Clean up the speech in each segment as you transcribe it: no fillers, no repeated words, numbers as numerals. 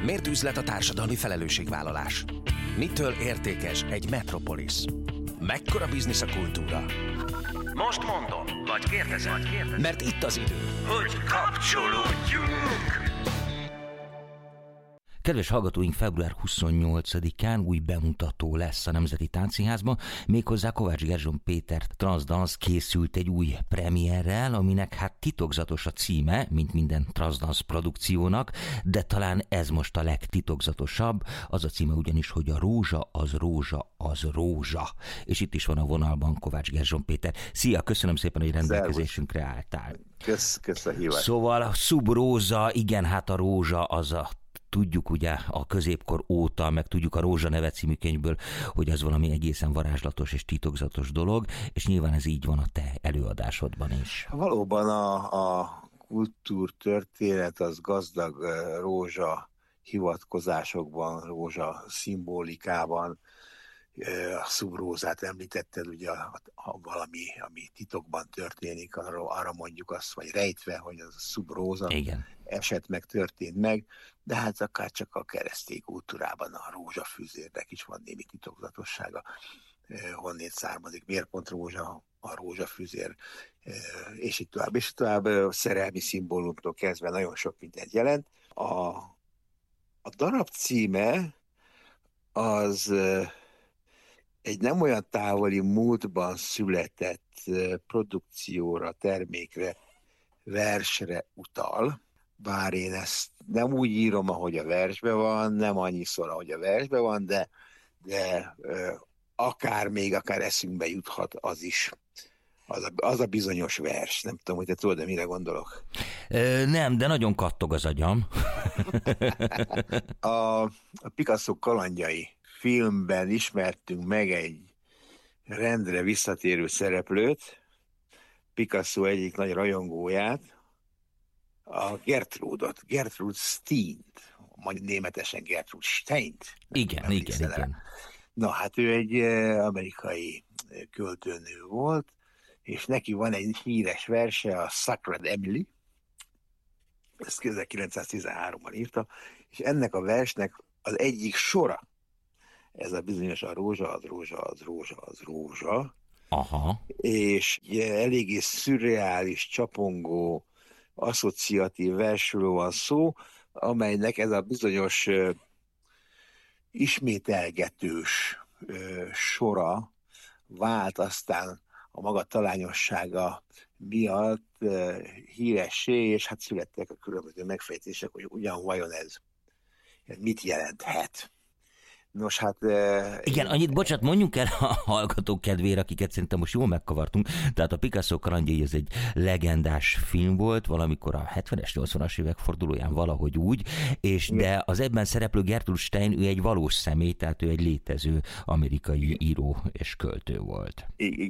Miért üzlet a társadalmi felelősségvállalás? Mitől értékes egy metropolis? Mekkora biznisz a kultúra? Most mondom, vagy kérdezem, mert itt az idő, hogy kapcsolódjunk! Kedves hallgatóink, február 28-án új bemutató lesz a Nemzeti Táncszínházban, méghozzá Kovács Gerzson Péter Transdance készült egy új premierrel, aminek hát titokzatos a címe, mint minden Transdance produkciónak, de talán ez most a legtitokzatosabb, az a címe ugyanis, hogy a rózsa az rózsa az rózsa. És itt is van a vonalban Kovács Gerzson Péter. Szia, köszönöm szépen, hogy rendelkezésünkre álltál. Kösz a hívást. Szóval a szubróza, igen, hát a rózsa az a tudjuk ugye a középkor óta, meg tudjuk a Rózsa neve című könyvből, hogy az valami egészen varázslatos és titokzatos dolog, és nyilván ez így van a te előadásodban is. Valóban a kultúrtörténet az gazdag rózsa hivatkozásokban, rózsa szimbolikában. A szubrózát említetted, ugye valami, ami titokban történik, arra mondjuk azt, vagy rejtve, hogy az a szubróza eset meg történt meg, de hát akár csak a keresztény kultúrában a rózsafűzérnek is van némi titokzatossága, honnét származik, miért pont rózsa, a rózsafűzér, és így tovább, és tovább, szerelmi szimbólumtól kezdve nagyon sok mindent jelent. A darab címe az egy nem olyan távoli múltban született produkcióra, termékre, versre utal, bár én ezt nem úgy írom, ahogy a versben van, nem annyiszor, ahogy a versben van, de akár eszünkbe juthat az is. Az a bizonyos vers. Nem tudom, hogy te tudod, de mire gondolok. Nem, de nagyon kattog az agyam. A Picasso kalandjai filmben ismertünk meg egy rendre visszatérő szereplőt, Picasso egyik nagy rajongóját, a Gertrude Steint, majd németesen Gertrude Steint. Igen. Na hát ő egy amerikai költőnő volt, és neki van egy híres verse, a Sacred Emily, ezt 1913-ban írta, és ennek a versnek az egyik sora, ez a bizonyos a rózsa, az rózsa, az rózsa, az rózsa. Aha. És eléggé szürreális, csapongó, asszociatív versről van szó, amelynek ez a bizonyos ismételgetős sora vált aztán a maga talányossága miatt híressé, és hát születtek a különböző megfejtések, hogy vajon ez mit jelenthet. Nos, hát... Igen, annyit, bocsánat, mondjuk el a hallgatók kedvére, akiket szerintem most jól megkavartunk. Tehát a Picasso kalandjai ez egy legendás film volt, valamikor a 70-es, 80-as évek fordulóján valahogy úgy, és de az ebben szereplő Gertrude Stein, ő egy valós személy, tehát ő egy létező amerikai író és költő volt.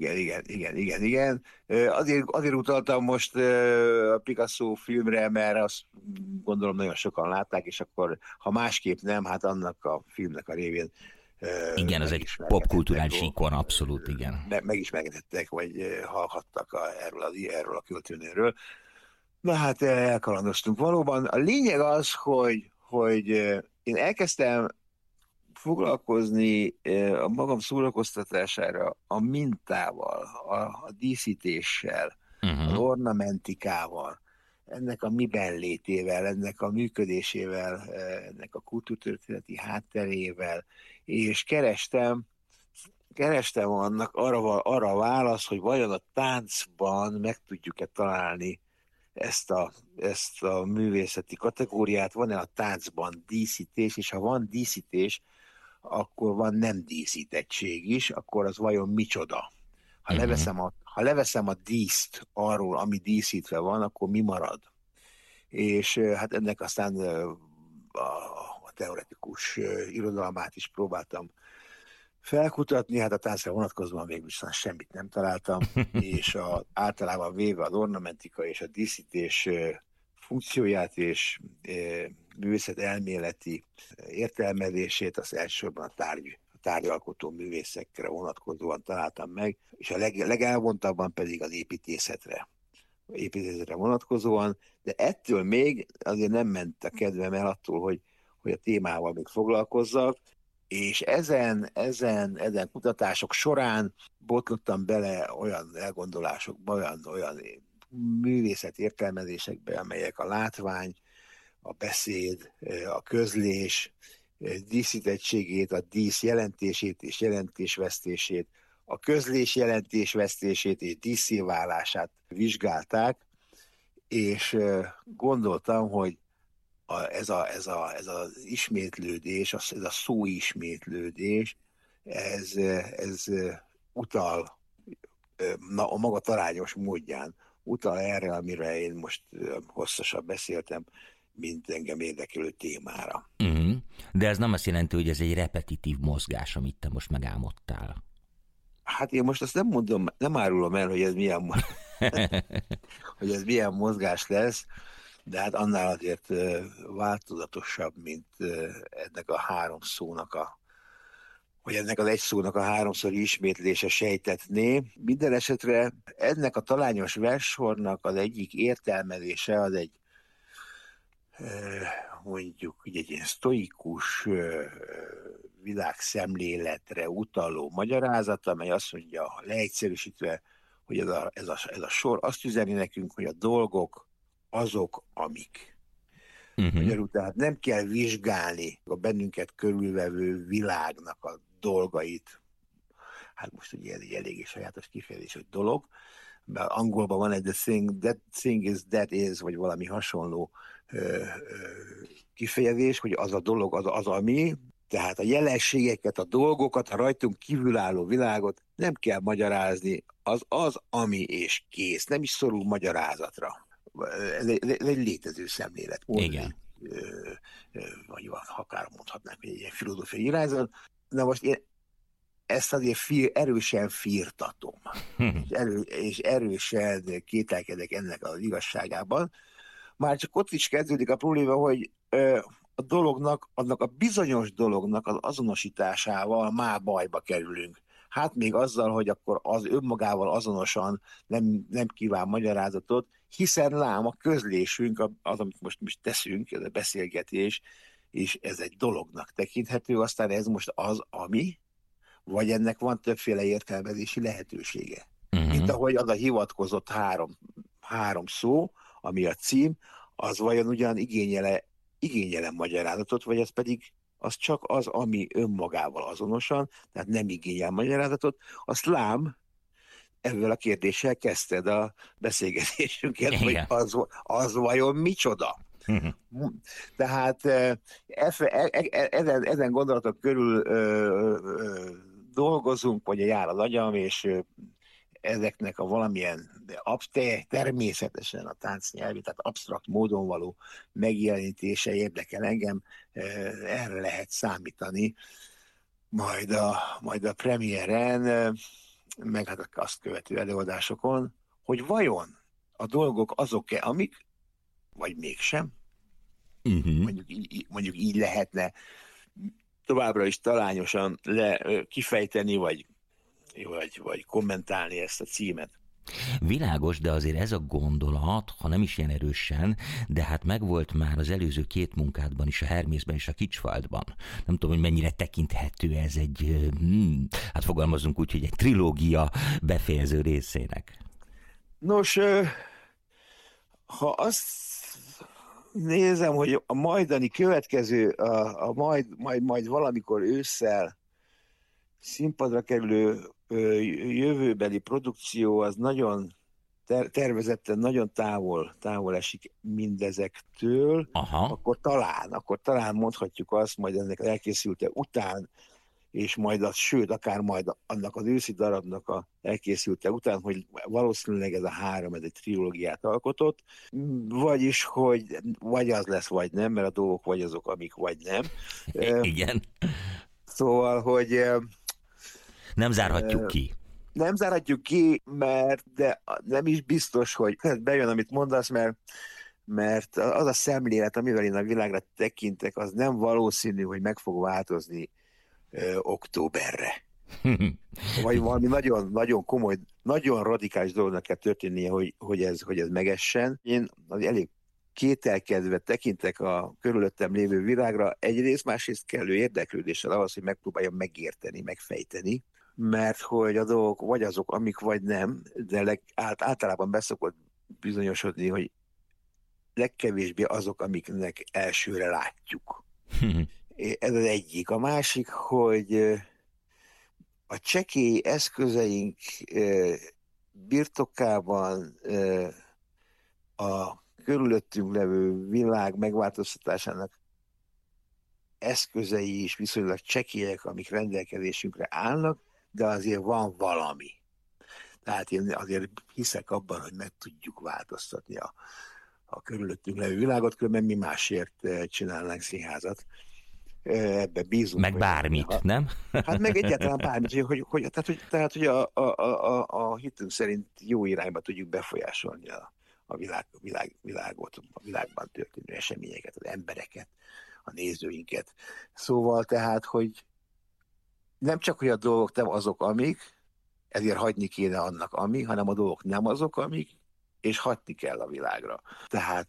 Igen. Azért utaltam most a Picasso filmre, mert azt gondolom nagyon sokan látták, és akkor, ha másképp nem, hát annak a filmnek a révén igen, az egy popkulturális ikon, abszolút, igen. Megismerkedhettek, vagy hallhattak erről a költőnőről. Na hát elkalandoztunk valóban. A lényeg az, hogy én elkezdtem foglalkozni a magam szórakoztatására a mintával, a díszítéssel, az ornamentikával, ennek a miben létével, ennek a működésével, ennek a kultúrtörténeti hátterével, és kerestem annak arra a válasz, hogy vajon a táncban meg tudjuk-e találni ezt a művészeti kategóriát, van-e a táncban díszítés, és ha van díszítés, akkor van nem díszítettség is, akkor az vajon micsoda? Ha leveszem a díszt arról, ami díszítve van, akkor mi marad? És hát ennek aztán a teoretikus irodalmát is próbáltam felkutatni, hát a táncra vonatkozóan végül semmit nem találtam, és általában véve az ornamentika és a díszítés funkcióját és művészet elméleti értelmezését az elsősorban a tárgyalkotó művészekre vonatkozóan találtam meg, és a legelvontabban pedig az építészetre vonatkozóan, de ettől még azért nem ment a kedvem el attól, hogy a témával még foglalkozzak, és ezen kutatások során botlottam bele olyan elgondolásokba, olyan művészet értelmezésekbe, amelyek a látvány, a beszéd, a közlés díszítettségét, a dísz jelentését és jelentésvesztését, a közlés jelentésvesztését és díszéválását vizsgálták, és gondoltam, hogy ez az ismétlődés, ez a szóismétlődés, ez utal a maga talányos módján, utal erre, amire én most hosszasan beszéltem, mint engem érdekelő témára. De ez nem azt jelenti, hogy ez egy repetitív mozgás, amit te most megálmodtál. Hát én most azt nem mondom, nem árulom el, hogy ez milyen mozgás lesz, de hát annál azért változatosabb, mint ennek a három szónak hogy ennek az egy szónak a háromszori ismétlése sejtetné. Minden esetre ennek a talányos verssornak az egyik értelmezése az egy mondjuk egy ilyen sztoikus világszemléletre utaló magyarázat, amely azt mondja, leegyszerűsítve, hogy ez a sor azt üzeni nekünk, hogy a dolgok azok, amik. Magyarul, tehát nem kell vizsgálni a bennünket körülvevő világnak a dolgait. Hát most ugye ez egy eléggé sajátos kifejezés, hogy dolog, mert angolban van egy that thing is, that is, vagy valami hasonló kifejezés, hogy az a dolog, az ami, tehát a jelenségeket, a dolgokat, a rajtunk kívülálló világot nem kell magyarázni, az, ami és kész, nem is szorul magyarázatra. Ez egy létező szemlélet. Igen. Vagy akár mondhatnánk, hogy egy ilyen filozófiai irányzat. Na most én ezt azért erősen firtatom, és erősen kételkedek ennek az igazságában. Már csak ott is kezdődik a probléma, hogy a dolognak, annak a bizonyos dolognak az azonosításával már bajba kerülünk. Hát még azzal, hogy akkor az önmagával azonosan nem kíván magyarázatot, hiszen lám a közlésünk, az, amit most teszünk, ez a beszélgetés, és ez egy dolognak tekinthető, aztán ez most az, ami, vagy ennek van többféle értelmezési lehetősége. Mint ahogy az a hivatkozott három szó, ami a cím, az vajon ugyan igényele magyarázatot, vagy ez pedig az csak az, ami önmagával azonosan, tehát nem igényel magyarázatot, azt lám, ezzel a kérdéssel kezdted a beszélgetésünket, hogy az vajon micsoda. Tehát ezen gondolatok körül dolgozunk, vagy jár az agyam, és ezeknek a valamilyen természetesen a táncnyelvi, tehát absztrakt módon való megjelenítése érdekel engem, erre lehet számítani. Majd a premiéren, meg hát azt követő előadásokon, hogy vajon a dolgok azok-e, amik, vagy mégsem, mondjuk így lehetne továbbra is talányosan kifejteni, vagy kommentálni ezt a címet. Világos, de azért ez a gondolat, ha nem is ilyen erősen, de hát megvolt már az előző két munkádban is, a Hermészben és a Kicsfaltban. Nem tudom, hogy mennyire tekinthető ez egy, hát fogalmazunk úgy, hogy egy trilógia befejező részének. Nos, ha azt nézem, hogy a majdani következő, majd valamikor ősszel színpadra kerülő jövőbeli produkció az nagyon tervezetten nagyon távol esik mindezektől, akkor talán mondhatjuk azt, majd ennek elkészülte után, és sőt, akár majd annak az őszi darabnak a elkészülte után, hogy valószínűleg ez a három, ez egy trilógiát alkotott, vagyis, hogy vagy az lesz, vagy nem, mert a dolgok vagy azok, amik vagy nem. Igen. Szóval, hogy nem zárhatjuk ki. Nem zárhatjuk ki, de nem is biztos, hogy bejön, amit mondasz, mert az a szemlélet, amivel én a világra tekintek, az nem valószínű, hogy meg fog változni októberre. Vagy valami nagyon, nagyon komoly, nagyon radikális dolognak kell történnie, hogy ez megessen. Én elég kételkedve tekintek a körülöttem lévő világra, egyrészt, másrészt kellő érdeklődéssel ahhoz, hogy megpróbáljam megérteni, megfejteni, mert hogy a dolgok vagy azok, amik vagy nem, de általában beszokott bizonyosodni, hogy legkevésbé azok, amiknek elsőre látjuk. Ez az egyik. A másik, hogy a csekély eszközeink birtokában a körülöttünk levő világ megváltoztatásának eszközei is viszonylag csekélyek, amik rendelkezésünkre állnak, de azért van valami. Tehát én azért hiszek abban, hogy meg tudjuk változtatni a körülöttünk levő világot, különben mi másért csinálnánk színházat. Ebbe bízunk. Meg bármit, nem? Hát meg egyáltalán bármit, hogy a hitünk szerint jó irányba tudjuk befolyásolni a világot, a világban történő eseményeket, az embereket, a nézőinket. Szóval tehát, hogy nem csak, hogy a dolgok nem azok, amik, ezért hagyni kéne annak, ami, hanem a dolgok nem azok, amik, és hagyni kell a világra. Tehát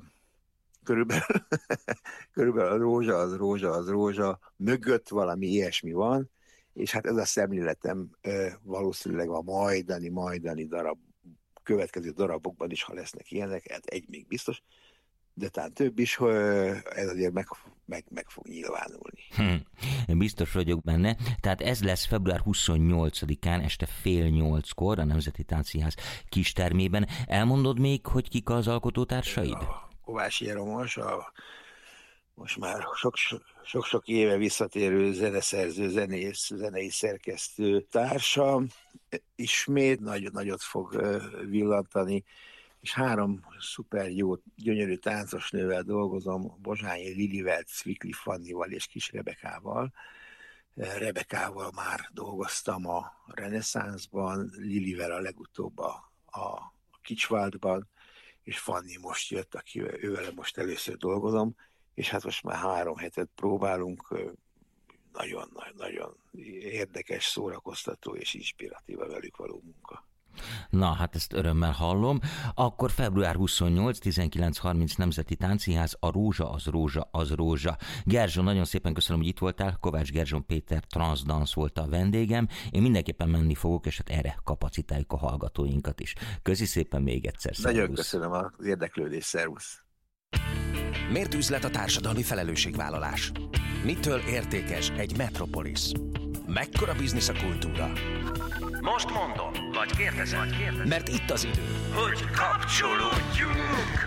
körülbelül a rózsa mögött valami ilyesmi van, és hát ez a szemléletem valószínűleg a majdani következő darabokban is, ha lesznek ilyenek, hát egy még biztos, de talán több is, hogy ez azért meg fog nyilvánulni. Én biztos vagyok benne. Tehát ez lesz február 28-án este 7:30 a Nemzeti Táncszínház kistermében. Elmondod még, hogy kik az alkotótársaid? Kovács Jeromos, most már sok-sok éve visszatérő zeneszerző, zenei szerkesztő társa, ismét nagyot fog villantani, és 3 szuper jó, gyönyörű táncosnővel dolgozom, Bozsányi Lilivel, Cvikli Fannival és Kis Rebekával. Rebekával már dolgoztam a Reneszánszban, Lilivel a legutóbb a Kicsvaldban, és Fanni most jött, ővele most először dolgozom, és hát most már 3 hetet próbálunk, nagyon érdekes, szórakoztató és inspiratív a velük való munka. Na, hát ezt örömmel hallom. Akkor február 28, 19:30 Nemzeti Táncszínház, a rózsa az rózsa az rózsa. Gerzsó, nagyon szépen köszönöm, hogy itt voltál. Kovács Gerzson Péter Transdance volt a vendégem. Én mindenképpen menni fogok, és hát erre kapacitáljuk a hallgatóinkat is. Köszi szépen még egyszer. Szervusz. Nagyon köszönöm az érdeklődést, szervusz. Miért üzlet a társadalmi felelősségvállalás? Mitől értékes egy Metropolis? Mekkora biznisz a kultúra? Most mondom, vagy kérdezem, mert itt az idő, hogy kapcsolódjunk!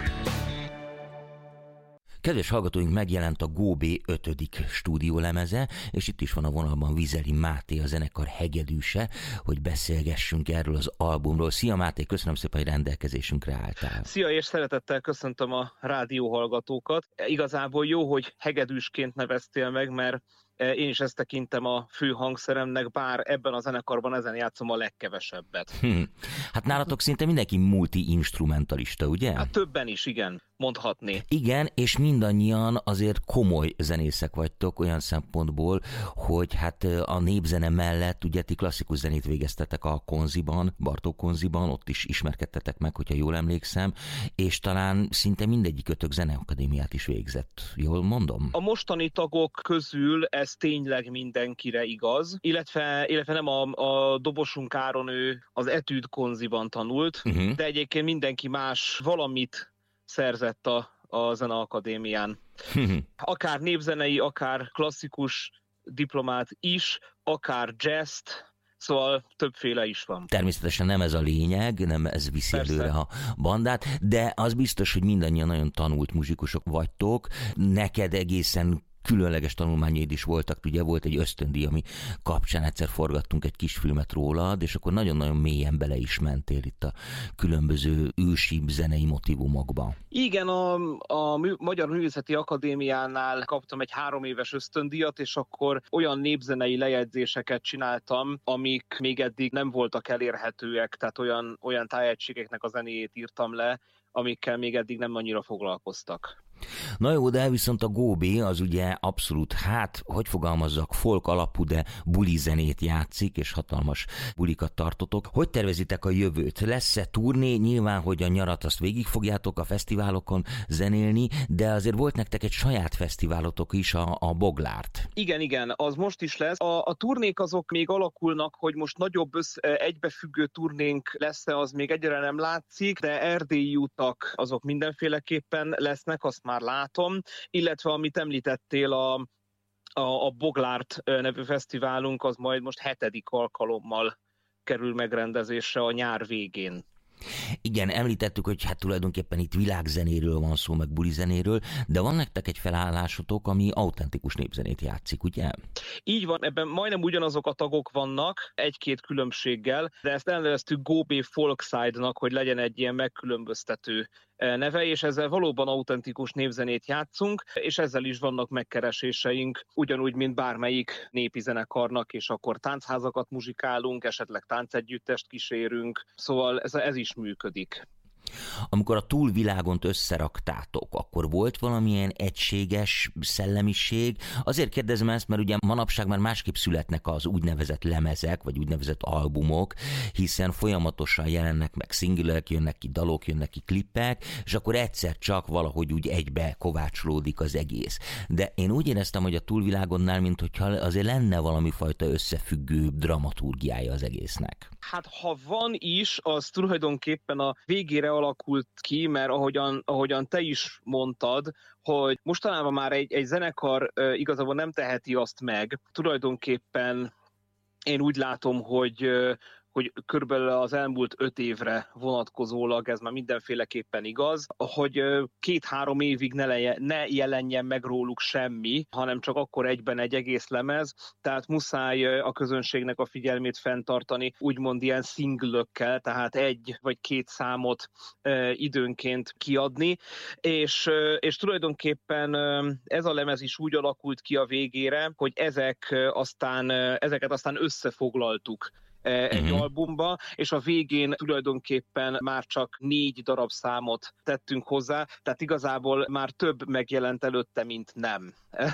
Kedves hallgatóink, megjelent a Góbé 5. stúdiólemeze, és itt is van a vonalban Vizeli Máté, a zenekar hegedűse, hogy beszélgessünk erről az albumról. Szia Máté, köszönöm szépen, hogy rendelkezésünkre álltál. Szia, és szeretettel köszöntöm a rádióhallgatókat. Igazából jó, hogy hegedűsként neveztél meg, mert én is ezt tekintem a fő hangszeremnek, bár ebben a zenekarban ezen játszom a legkevesebbet. Hát nálatok szinte mindenki multi-instrumentalista, ugye? Hát többen is, igen, mondhatni. Igen, és mindannyian azért komoly zenészek vagytok olyan szempontból, hogy hát a népzene mellett ugye ti klasszikus zenét végeztetek a Konziban, Bartók Konziban, ott is ismerkedtetek meg, hogyha jól emlékszem, és talán szinte mindegyikötök zeneakadémiát is végzett. Jól mondom? A mostani tagok közül ez tényleg mindenkire igaz, illetve nem a dobosunk Áron, ő az Etűd Konziban tanult, de egyébként mindenki más valamit szerzett a Zeneakadémián. Akár népzenei, akár klasszikus diplomát is, akár jazzt, szóval többféle is van. Természetesen nem ez a lényeg, nem ez viszi előre a bandát, de az biztos, hogy mindannyian nagyon tanult muzsikusok vagytok. Neked egészen különleges tanulmányaid is voltak, ugye volt egy ösztöndíj, ami kapcsán egyszer forgattunk egy kis filmet rólad, és akkor nagyon-nagyon mélyen bele is mentél itt a különböző ősi zenei motivumokba. Igen, a Magyar Művészeti Akadémiánál kaptam egy 3 éves ösztöndíjat, és akkor olyan népzenei lejegyzéseket csináltam, amik még eddig nem voltak elérhetőek, tehát olyan tájegységeknek a zenéjét írtam le, amikkel még eddig nem annyira foglalkoztak. Na jó, de viszont a Góbé az ugye abszolút, hogy fogalmazzak, folk alapú, de buli zenét játszik, és hatalmas bulikat tartotok. Hogy tervezitek a jövőt? Lesz-e turné? Nyilván, hogy a nyarat azt végig fogjátok a fesztiválokon zenélni, de azért volt nektek egy saját fesztiválotok is, a Boglárt. Igen, az most is lesz. A turnék azok még alakulnak, hogy most nagyobb egybefüggő turnénk lesz-e, az még egyre nem látszik, de erdélyi utak azok mindenféleképpen lesznek, azt már látom, illetve amit említettél, a Boglárt nevű fesztiválunk, az majd most 7. alkalommal kerül megrendezésre a nyár végén. Igen, említettük, hogy tulajdonképpen itt világzenéről van szó, meg bulizenéről, de van nektek egy felállásotok, ami autentikus népzenét játszik, ugye? Így van, ebben majdnem ugyanazok a tagok vannak, egy-két különbséggel, de ezt elneveztük Góbé Folkside-nak, hogy legyen egy ilyen megkülönböztető neve, és ezzel valóban autentikus népzenét játszunk, és ezzel is vannak megkereséseink, ugyanúgy, mint bármelyik népi zenekarnak, és akkor táncházakat muzsikálunk, esetleg táncegyüttest kísérünk, szóval ez is működik. Amikor a túlvilágont összeraktátok, akkor volt valamilyen egységes szellemiség? Azért kérdezem ezt, mert ugye manapság már másképp születnek az úgynevezett lemezek, vagy úgynevezett albumok, hiszen folyamatosan jelennek meg szingülek, jönnek ki dalok, jönnek ki klippek, és akkor egyszer csak valahogy úgy egybe kovácsolódik az egész. De én úgy éreztem, hogy a túlvilágonnál, minthogyha azért lenne valami fajta összefüggő dramaturgiája az egésznek. Ha van is, az tulajdonképpen a végére alakult ki, mert ahogyan te is mondtad, hogy mostanában már egy zenekar igazából nem teheti azt meg. Tulajdonképpen én úgy látom, hogy körülbelül az elmúlt 5 évre vonatkozólag ez már mindenféleképpen igaz, hogy 2-3 évig ne jelenjen meg róluk semmi, hanem csak akkor egyben egy egész lemez, tehát muszáj a közönségnek a figyelmét fenntartani, úgymond ilyen singlökkel, tehát 1 vagy 2 számot időnként kiadni, és tulajdonképpen ez a lemez is úgy alakult ki a végére, hogy ezeket aztán összefoglaltuk egy albumba, és a végén tulajdonképpen már csak 4 darab számot tettünk hozzá, tehát igazából már több megjelent előtte, mint nem.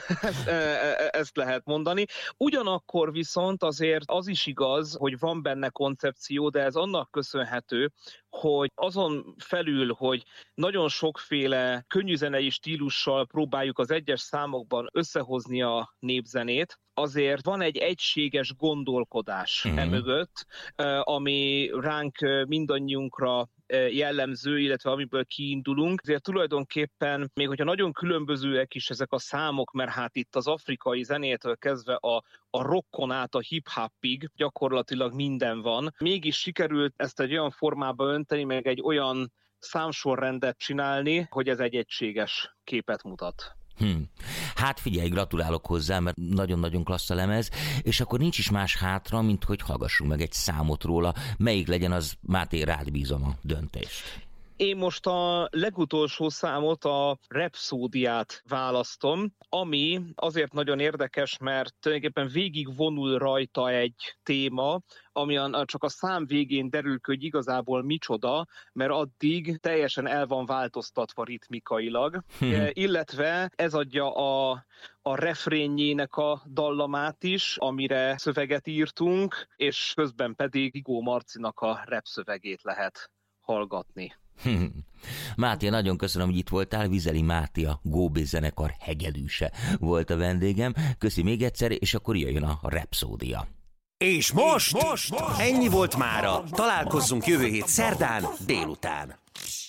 Ezt lehet mondani. Ugyanakkor viszont azért az is igaz, hogy van benne koncepció, de ez annak köszönhető, hogy azon felül, hogy nagyon sokféle könnyűzenei stílussal próbáljuk az egyes számokban összehozni a népzenét, azért van egy egységes gondolkodás emögött, ami ránk mindannyiunkra jellemző, illetve amiből kiindulunk. Ezért tulajdonképpen, még hogyha nagyon különbözőek is ezek a számok, mert itt az afrikai zenétől kezdve a rockon át a hip-hopig gyakorlatilag minden van, mégis sikerült ezt egy olyan formába önteni, meg egy olyan számsorrendet csinálni, hogy ez egy egységes képet mutat. Figyelj, gratulálok hozzá, mert nagyon-nagyon klassz a lemez, és akkor nincs is más hátra, mint hogy hallgassunk meg egy számot róla. Melyik legyen, az Máté, rád bízom a döntést. Én most a legutolsó számot, a Rapszódiát választom, ami azért nagyon érdekes, mert tulajdonképpen végig vonul rajta egy téma, ami csak a szám végén derül ki, hogy igazából micsoda, mert addig teljesen el van változtatva ritmikailag, illetve ez adja a refrénjének a dallamát is, amire szöveget írtunk, és közben pedig Vigó Marcinak a rap szövegét lehet hallgatni. Máté, nagyon köszönöm, hogy itt voltál. Vizeli Máté, a Góbé zenekar hegedűse volt a vendégem. Köszi még egyszer, és akkor jöjjön a Rapszódia. És most ennyi volt mára. Találkozzunk jövő hét szerdán délután.